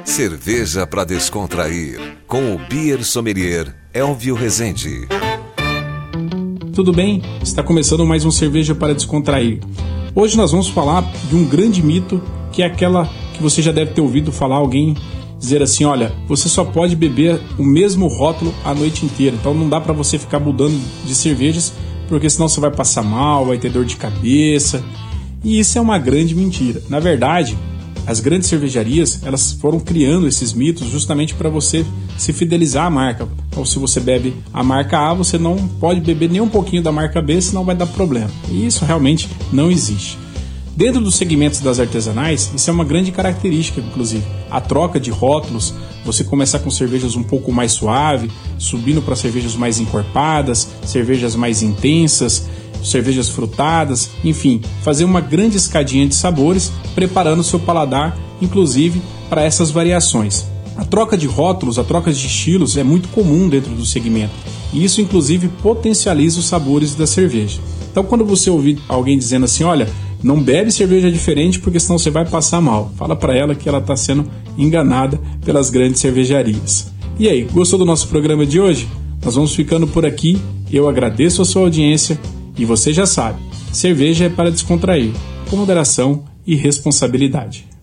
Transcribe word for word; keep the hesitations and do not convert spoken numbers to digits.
Cerveja para descontrair, com o Beer Sommelier Elvio Rezende. Tudo bem? Está começando mais um Cerveja para Descontrair. Hoje nós vamos falar de um grande mito, que é aquela que você já deve ter ouvido falar alguém dizer assim: olha, você só pode beber o mesmo rótulo a noite inteira, então não dá para você ficar mudando de cervejas, porque senão você vai passar mal, vai ter dor de cabeça. E isso é uma grande mentira. Na verdade, as grandes cervejarias, elas foram criando esses mitos justamente para você se fidelizar à marca. Então, se você bebe a marca A, você não pode beber nem um pouquinho da marca B, senão vai dar problema. E isso realmente não existe. Dentro dos segmentos das artesanais, isso é uma grande característica, inclusive. A troca de rótulos, você começar com cervejas um pouco mais suave, subindo para cervejas mais encorpadas, cervejas mais intensas, cervejas frutadas, enfim, fazer uma grande escadinha de sabores, preparando o seu paladar, inclusive, para essas variações. A troca de rótulos, a troca de estilos é muito comum dentro do segmento, e isso, inclusive, potencializa os sabores da cerveja. Então, quando você ouvir alguém dizendo assim: olha, não bebe cerveja diferente porque senão você vai passar mal, fala para ela que ela está sendo enganada pelas grandes cervejarias. E aí, gostou do nosso programa de hoje? Nós vamos ficando por aqui. Eu agradeço a sua audiência. E você já sabe, cerveja é para descontrair, com moderação e responsabilidade.